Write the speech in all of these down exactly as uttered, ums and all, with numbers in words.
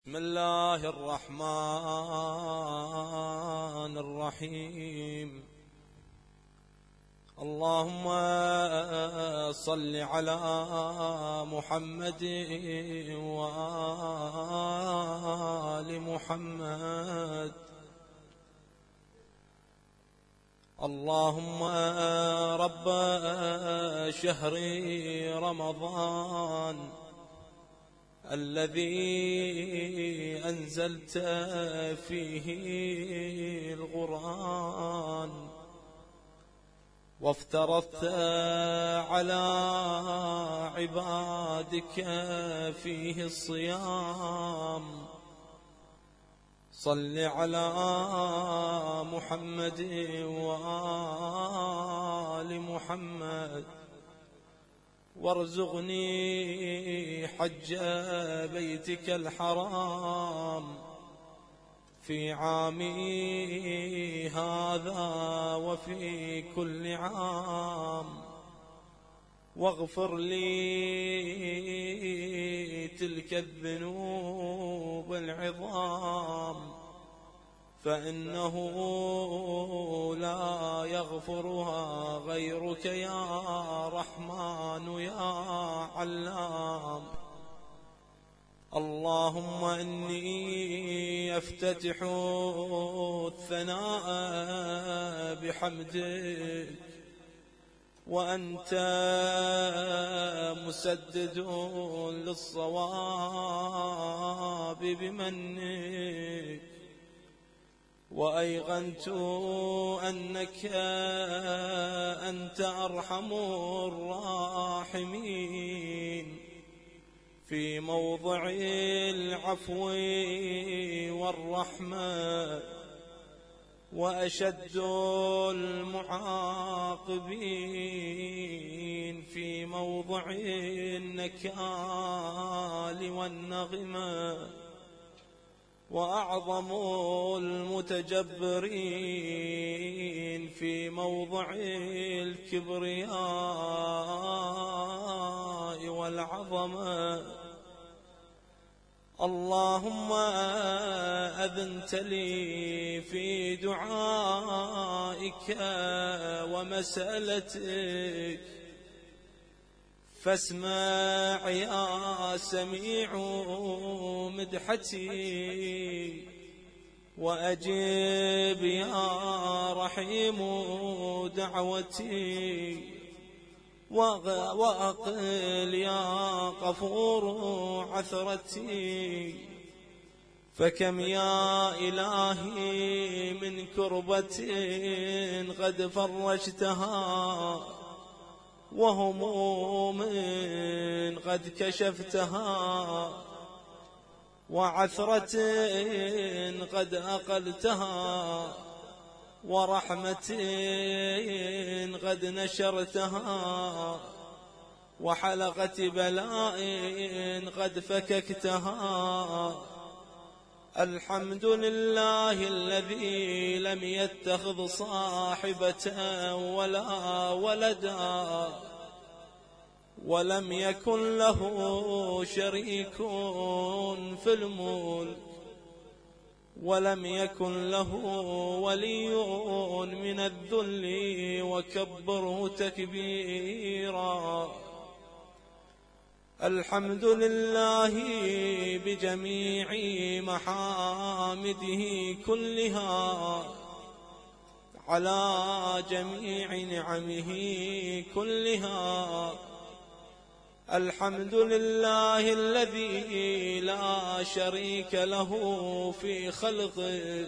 بسم الله الرحمن الرحيم. اللهم صل على محمد وآل محمد. اللهم رب شهر رمضان الذي أنزلت فيه القرآن وافترضت على عبادك فيه الصيام، صل على محمد وآل محمد وارزقني حج بيتك الحرام في عامي هذا وفي كل عام، واغفر لي تلك الذنوب العظام، فإنه لا يغفرها غيرك يا رحمن يا علام. اللهم إني أفتتح الثناء بحمدك، وأنت مسدد للصواب بمنك، وأيقنت أنك أنت أرحم الراحمين في موضع العفو والرحمة، وأشد المعاقبين في موضع النكال والنغمة، وأعظم المتجبرين في موضع الكبرياء والعظمة. اللهم أذنت لي في دعائك ومسألتك، فاسمع يا سميع مدحتي، وأجب يا رحيم دعوتي، وأقل يا غفور عثرتي. فكم يا إلهي من كربة قد فرجتها، وهموم قد كشفتها، وعثرة قد أقلتها، ورحمة قد نشرتها، وحلقة بلاء قد فككتها. الحمد لله الذي لم يتخذ صاحبة ولا ولدا، ولم يكن له شريك في الملك، ولم يكن له ولي من الذل، وكبره تكبيرا. الحمد لله بجميع محامده كلها، على جميع نعمه كلها. الحمد لله الذي لا شريك له في خلقه،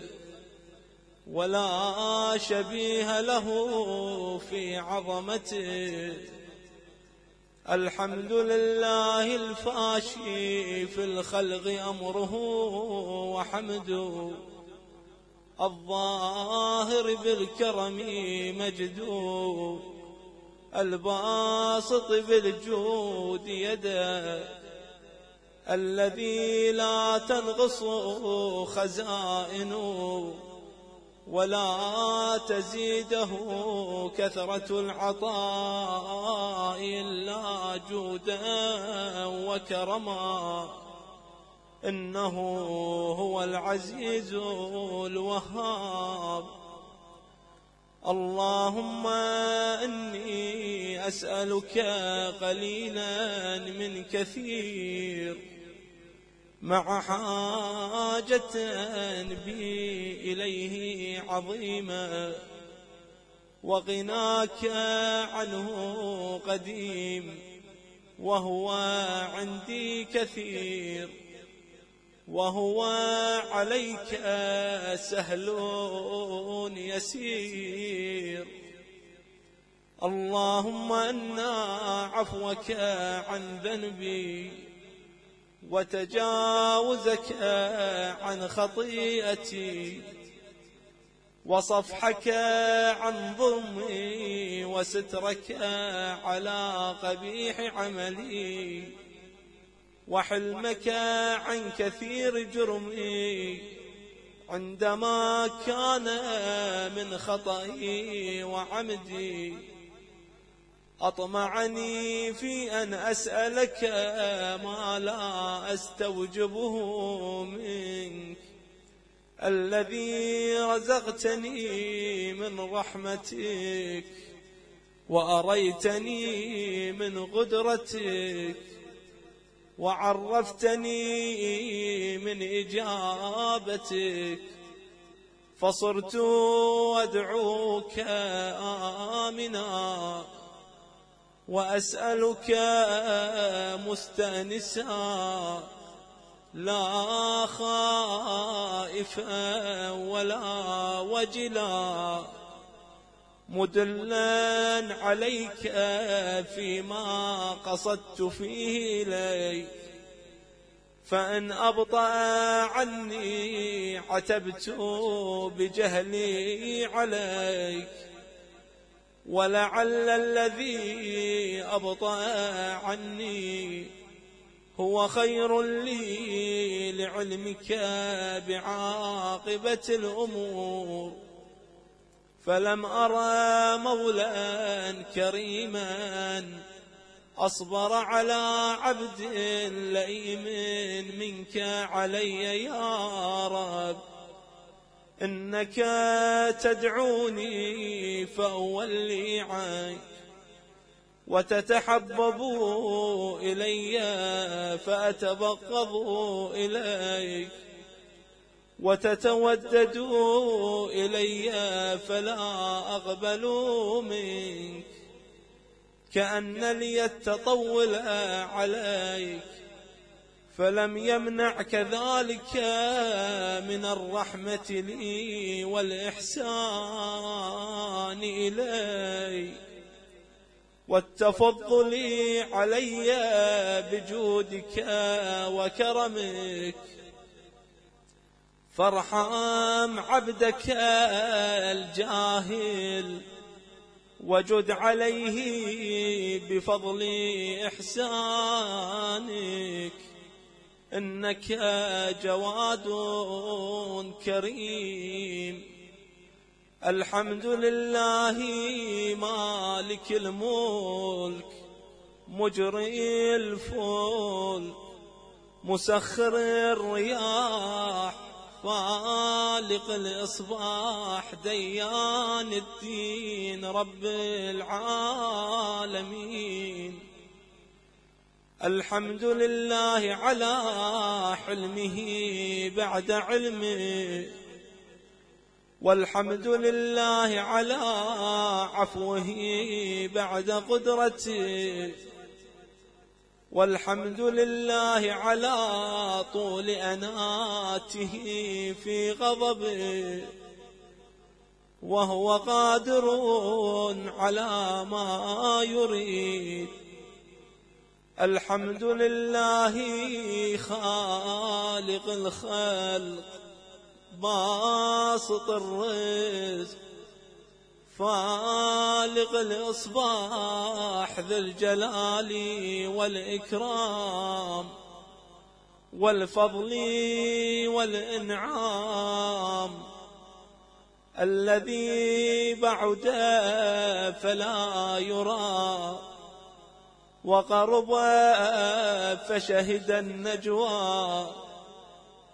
ولا شبيه له في عظمته. الحمد لله الفاشي في الخلق أمره وحمده، الظاهر بالكرم مجده، الباسط بالجود يده، الذي لا تنقص خزائنه، ولا تزيده كثرة العطاء إلا جودا وكرما. إنه هو العزيز الوهاب. اللهم إني أسألك قليلا من كثير، مع حاجة بي إليه عظيمة، وغناك عنه قديم، وهو عندي كثير، وهو عليك سهل يسير. اللهم إن عفوك عن ذنبي، وتجاوزك عن خطيئتي، وصفحك عن ظلمي، وسترك على قبيح عملي، وحلمك عن كثير جرمي، عندما كان من خطئي وعمدي. أطمعني في أن أسألك ما لا أستوجبه منك، الذي رزقتني من رحمتك، وأريتني من قدرتك، وعرفتني من إجابتك، فصرت أدعوك آمنا، وأسألك مستأنسا، لا خائفا ولا وجلا، مدلا عليك فيما قصدت فيه إليك. فإن أبطأ عني عتبت بجهلي عليك، ولعل الذي أبطأ عني هو خير لي لعلمك بعاقبة الأمور. فلم أرى مولا كريما أصبر على عبد لئيم منك علي يا رب. إنك تدعوني فأولي عنك، وتتحبب إلي فأتبغض إليك، وتتودد إلي فلا أقبل منك، كأن لي التطول عليك، فلم يمنعك ذلك من الرحمة لي والإحسان إلي والتفضل علي بجودك وكرمك. فارحم عبدك الجاهل، وجد عليه بفضل إحسانك، إنك جواد كريم. الحمد لله مالك الملك، مجري الفلك، مسخر الرياح، فالق الإصباح، ديان الدين، رب العالمين. الحمد لله على حلمه بعد علمه، والحمد لله على عفوه بعد قدرته، والحمد لله على طول أناته في غضبه، وهو قادر على ما يريد. الحمد لله خالق الخلق، باسط الرزق، فالق الإصباح، ذي الجلال والإكرام والفضل والإنعام، الذي بعد فلا يرى، وقرب فشهد النجوى،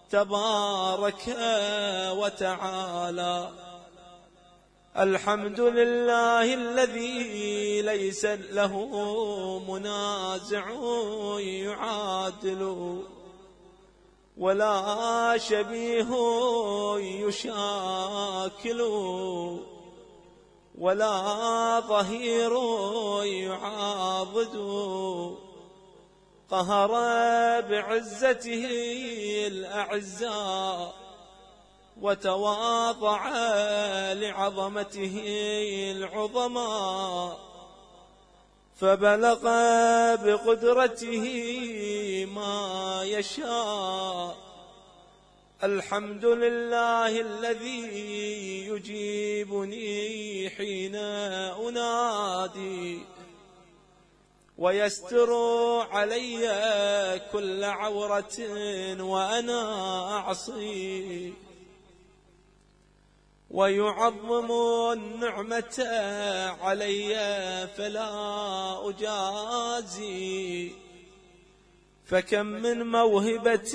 تبارك وتعالى. الحمد لله الذي ليس له منازع يعادل، ولا شبيه يشاكل، ولا ظهير يعاضد. قهر بعزته الأعزاء، وتواضع لعظمته العظماء، فبلغ بقدرته ما يشاء. الحمد لله الذي يجيبني حين أنادي، ويستر علي كل عورة وأنا أعصي، ويعظم النعمة علي فلا أجازي. فكم من موهبة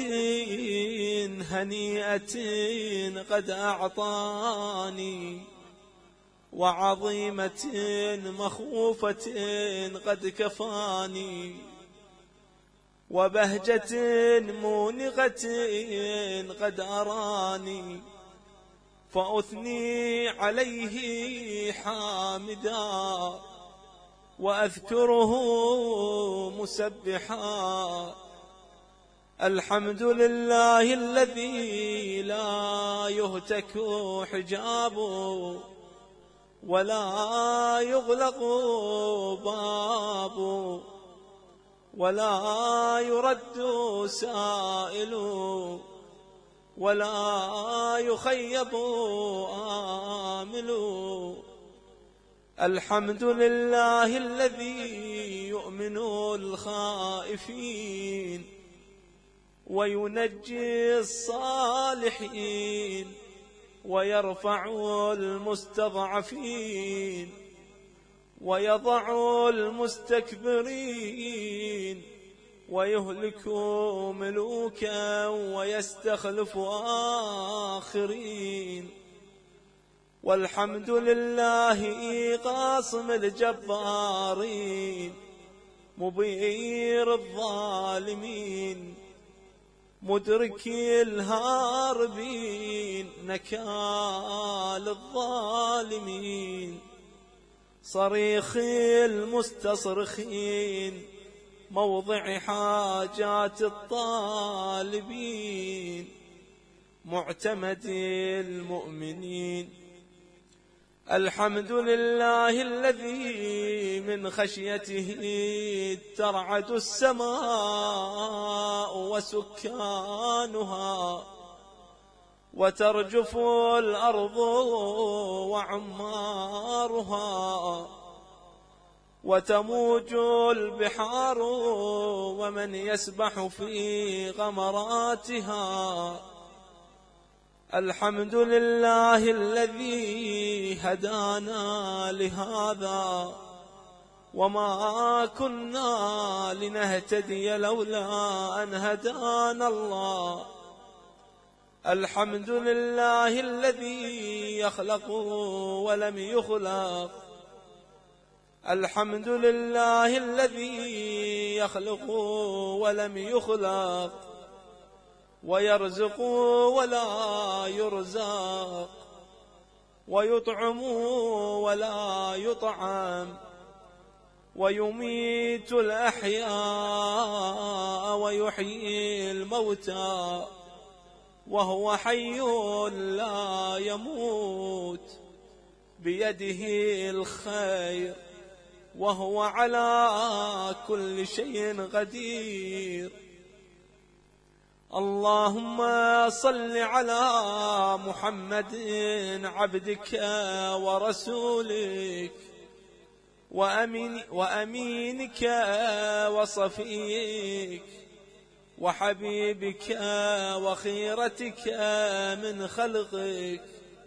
هنيئة قد أعطاني، وعظيمة مخوفة قد كفاني، وبهجة مونغة قد أراني. فأثني عليه حامدا، وأذكره مسبحا. الحمد لله الذي لا يهتك حجابه، ولا يغلق بابه، ولا يرد سائل، ولا يخيب آمل. الحمد لله الذي يؤمن الخائفين، وينجي الصالحين، ويرفع المستضعفين، ويضع المستكبرين، ويهلك ملوكا ويستخلف آخرين. والحمد لله قاصم الجبارين، مبير الظالمين، مدرك الهاربين، نكال الظالمين، صريخ المستصرخين، موضع حاجات الطالبين، معتمد المؤمنين. الحمد لله الذي من خشيته ترعد السماء وسكانها، وترجف الأرض وعمارها، وتموج البحار ومن يسبح في غمراتها. الحمد لله الذي هدانا لهذا، وما كنا لنهتدي لولا أن هدانا الله. الحمد لله الذي يخلق ولم يخلق، الحمد لله الذي يخلق ولم يخلق، ويرزق ولا يرزق، ويطعم ولا يطعم، ويميت الأحياء ويحيي الموتى، وهو حي لا يموت، بيده الخير، وهو على كل شيء قدير. اللهم صل على محمد عبدك ورسولك وأمين وأمينك وصفيك وحبيبك وخيرتك من خلقك،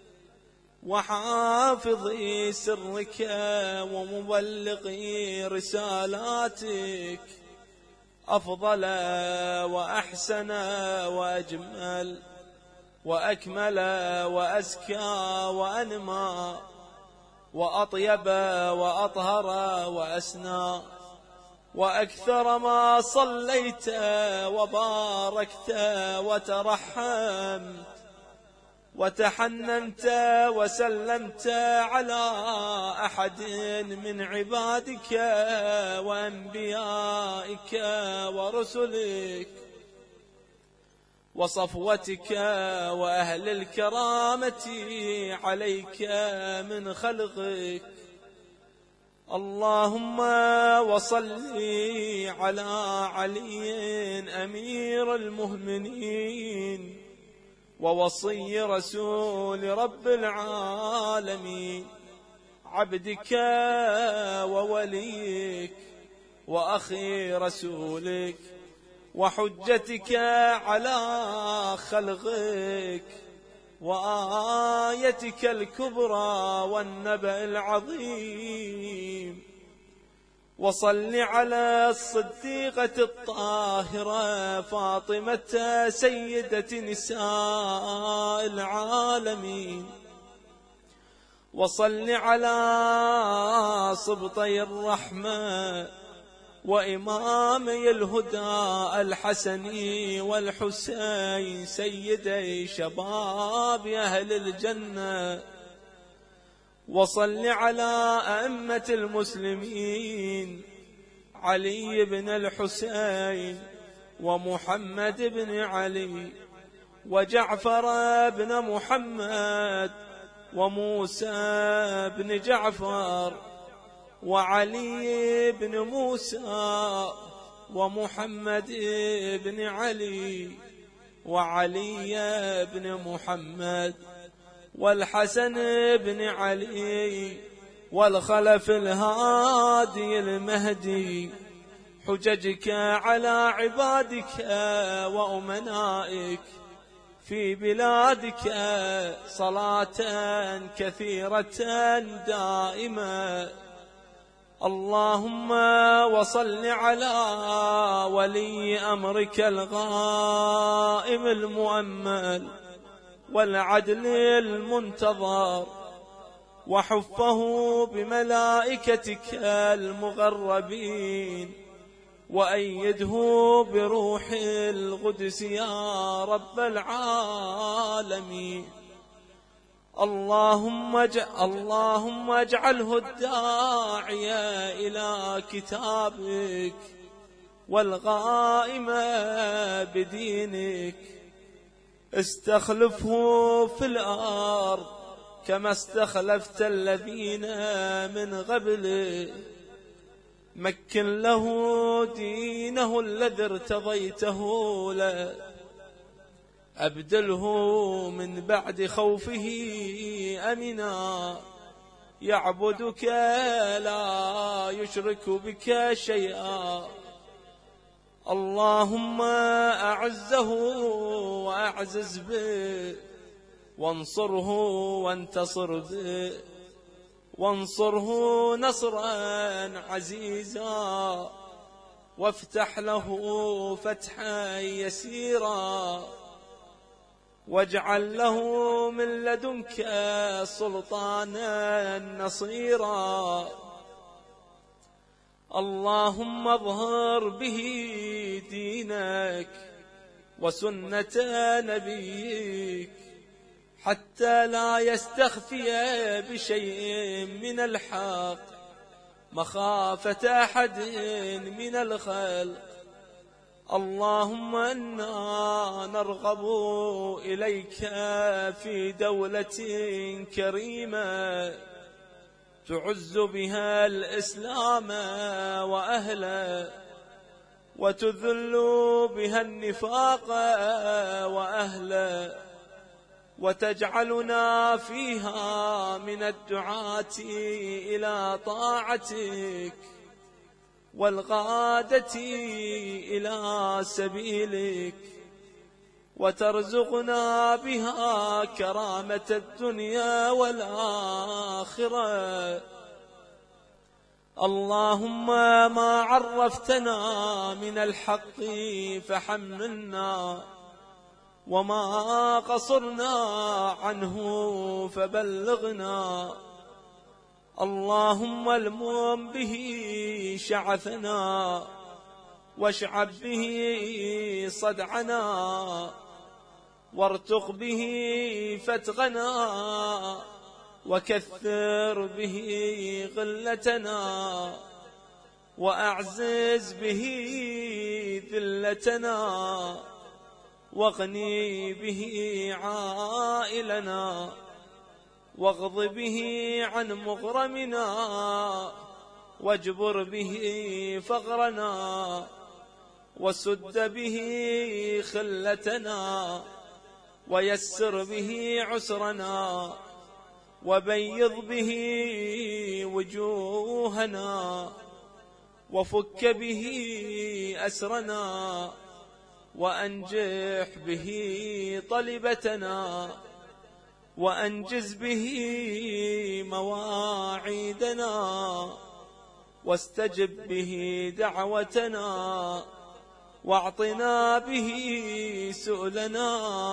وحافظ سرك ومبلغ رسالاتك، أفضل وأحسن وأجمل وأكمل وأزكى وأنمى وأطيب وأطهر وأسنى، وأكثر ما صليت وباركت وترحمت وتحننت وسلمت على أحد من عبادك وأنبيائك ورسلك وصفوتك وأهل الكرامة عليك من خلقك. اللهم وصل على علي أمير المؤمنين ووصي رسول رب العالمين، عبدك ووليك وأخي رسولك وحجتك على خلقك وآيتك الكبرى والنبأ العظيم. وصل على الصديقة الطاهرة فاطمة سيدة نساء العالمين. وصل على صبطي الرحمة وإمامي الهدى الحسن والحسين سيدي شباب أهل الجنة. وصل على أئمة المسلمين علي بن الحسين ومحمد بن علي وجعفر بن محمد وموسى بن جعفر وعلي بن موسى ومحمد بن علي وعلي بن محمد والحسن بن علي والخلف الهادي المهدي، حججك على عبادك وأمنائك في بلادك صلاة كثيرة دائمة. اللهم وصل على ولي أمرك الغائم المؤمل والعدل المنتظر، وحفه بملائكتك المغربين، وأيده بروح القدس يا رب العالمين. اللهم اجعل اللهم اجعله الداعية إلى كتابك والغائم بدينك. استخلفه في الأرض كما استخلفت الذين من قبله. مكن له دينه الذي ارتضيته له، أبدله من بعد خوفه أمنا، يعبدك لا يشرك بك شيئا. اللهم أعزه وأعزز به، وانصره وانتصر به، وانصره نصرا عزيزا، وافتح له فتحا يسيرا، واجعل له من لدنك سلطانا نصيرا. اللهم اظهر به دينك وسنة نبيك حتى لا يستخفي بشيء من الحق مخافة أحد من الخلق. اللهم إنا نرغب إليك في دولة كريمة تعز بها الإسلام وأهله، وتذل بها النفاق وأهله، وتجعلنا فيها من الدعاة إلى طاعتك والغادة إلى سبيلك، وترزقنا بها كرامة الدنيا والآخرة. اللهم ما عرفتنا من الحق فحملنا، وما قصرنا عنه فبلغنا. اللهم المم به شعثنا، واشعب به صدعنا، وارتق به فتغنا، وكثر به غلتنا، وأعزز به ذلتنا، واغني به عائلنا، واغض به عن مغرمنا، واجبر به فقرنا، وسد به خلتنا، ويسر به عسرنا، وبيض به وجوهنا، وفك به أسرنا، وأنجح به طلبتنا، وأنجز به مواعيدنا، واستجب به دعوتنا، واعطنا به سؤلنا،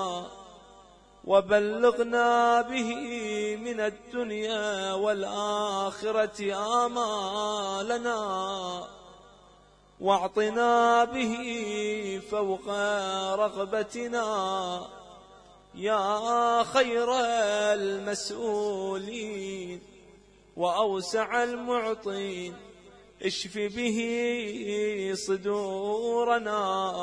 وبلغنا به من الدنيا والآخرة آمالنا، واعطنا به فوق رغبتنا يا خير المسؤولين وأوسع المعطين. اشف به صدورنا،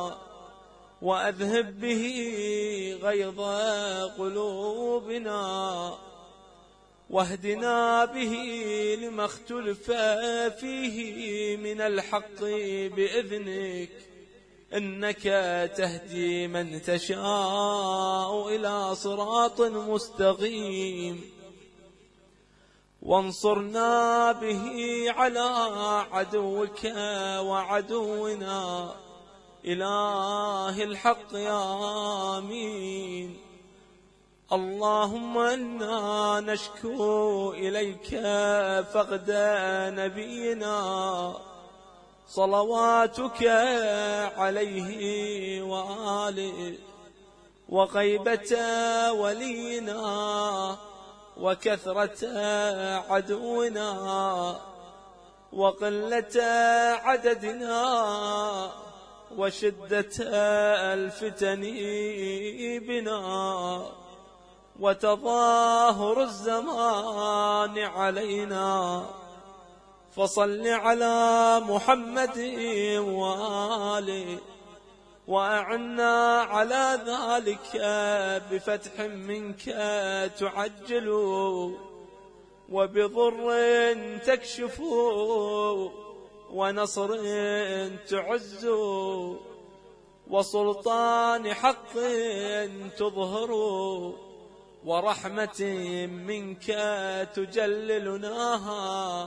وأذهب به غيظ قلوبنا، واهدنا به لما اختلف فيه من الحق بإذنك، إنك تهدي من تشاء إلى صراط مستقيم. وانصرنا به على عدوك وعدونا، إله الحق يا آمين. اللهم إنا نشكو إليك فقد نبينا صلواتك عليه وآله، وغيبة ولينا، وكثرة عدونا، وقلة عددنا، وشدة الفتن بنا، وتظاهر الزمان علينا. فصل على محمد وآله، وأعنا على ذلك بفتح منك تعجل، وبضر تكشف، ونصر تعز، وسلطان حق تظهر، ورحمة منك تجللناها،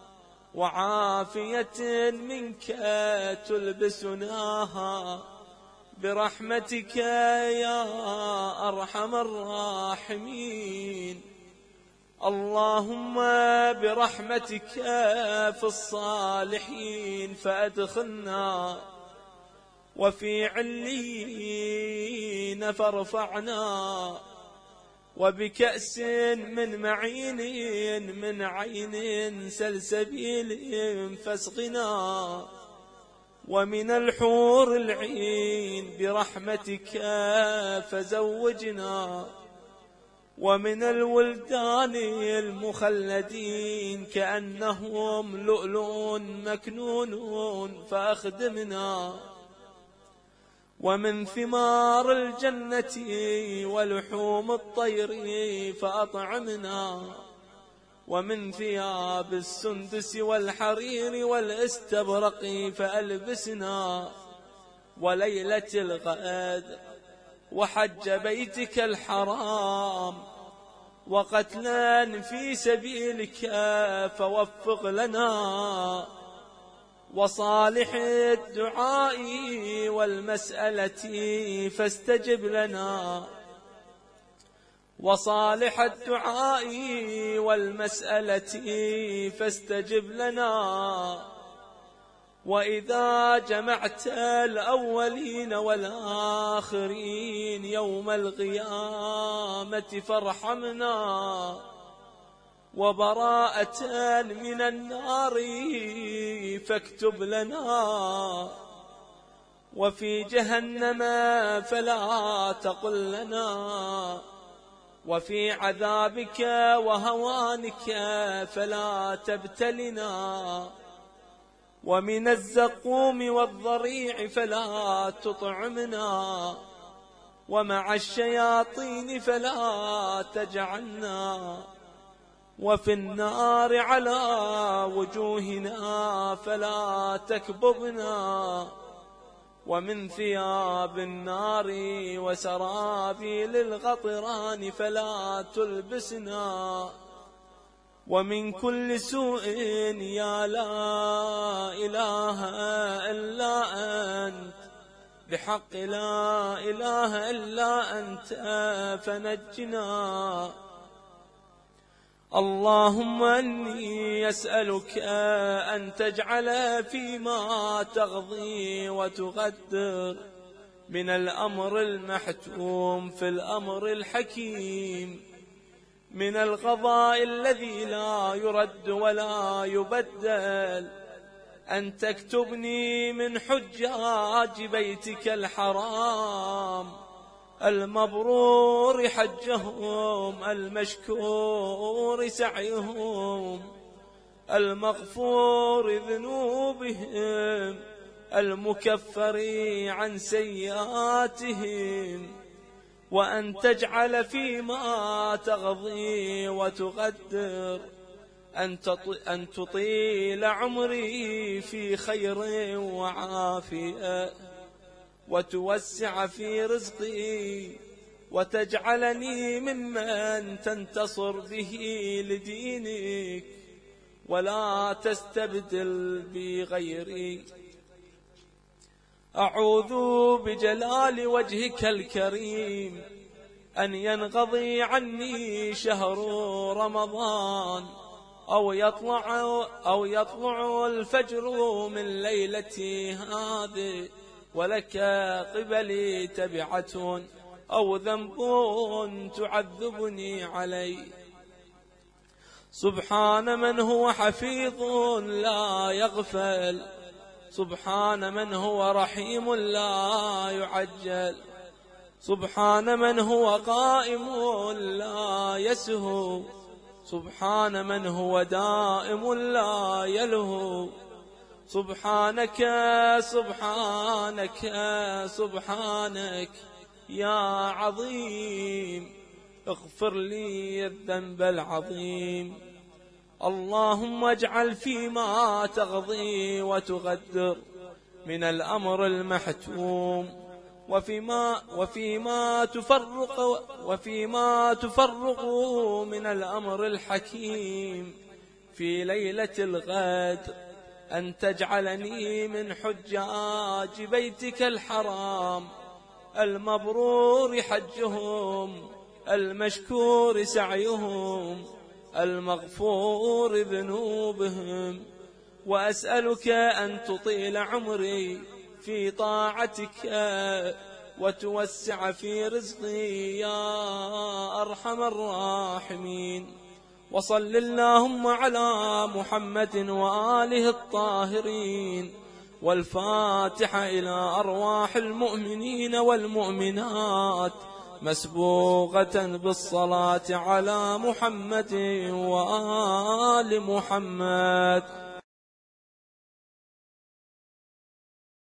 وعافية منك تلبسناها، برحمتك يا أرحم الراحمين. اللهم برحمتك في الصالحين فأدخلنا، وفي عليين فارفعنا، وبكأس من معين من عين سلسبيل فاسقنا، ومن الحور العين برحمتك فزوجنا، ومن الولدان المخلدين كأنهم لؤلؤ مكنون فأخدمنا، ومن ثمار الجنة ولحوم الطير فأطعمنا، ومن ثياب السندس والحرير والاستبرق فألبسنا، وليلة الغد، وحج بيتك الحرام، وقتلا في سبيلك فوفق لنا، وصالح الدعاء والمسألة فاستجب لنا، وصالح الدعاء والمسألة فاستجب لنا. وإذا جمعت الأولين والآخرين يوم القيامة فارحمنا، وبراءة من النار فاكتب لنا، وفي جهنم فلا تقل لنا، وفي عذابك وهوانك فلا تبتلنا، ومن الزقوم والضريع فلا تطعمنا، ومع الشياطين فلا تجعلنا، وفي النار على وجوهنا فلا تكببنا، ومن ثياب النار وسرابيل الغطران فلا تلبسنا، ومن كل سوء يا لا إله إلا أنت، بحق لا إله إلا أنت فنجنا. اللهم إني أسألك أن تجعل فيما تقضي وتقدر من الأمر المحتوم في الأمر الحكيم، من القضاء الذي لا يرد ولا يبدل، أن تكتبني من حجاج بيتك الحرام المبرور حجهم، المشكور سعيهم، المغفور ذنوبهم، المكفر عن سيئاتهم، وأن تجعل فيما تقضي وتقدر أن تطيل عمري في خير وعافية، وتوسع في رزقي، وتجعلني ممن تنتصر به لدينك، ولا تستبدل بي غيري. أعوذ بجلال وجهك الكريم أن ينقضي عني شهر رمضان، أو يطلع, أو يطلع الفجر من ليلتي هذه ولك قبلي تبعة أو ذنب تعذبني عليه. سبحان من هو حفيظ لا يغفل، سبحان من هو رحيم لا يعجل، سبحان من هو قائم لا يسهو، سبحان من هو دائم لا يلهو. سبحانك سبحانك سبحانك يا عظيم، اغفر لي الذنب العظيم. اللهم اجعل فيما تقضي وتقدر من الأمر المحتوم، وفيما وفيما تفرق وفيما تفرق من الأمر الحكيم في ليلة الغد، أن تجعلني من حجاج بيتك الحرام المبرور حجهم، المشكور سعيهم، المغفور ذنوبهم. وأسألك أن تطيل عمري في طاعتك، وتوسع في رزقي يا أرحم الراحمين. وصل اللهم على محمد وآله الطاهرين، والفاتحة إلى أرواح المؤمنين والمؤمنات، مسبوقة بالصلاة على محمد وآل محمد.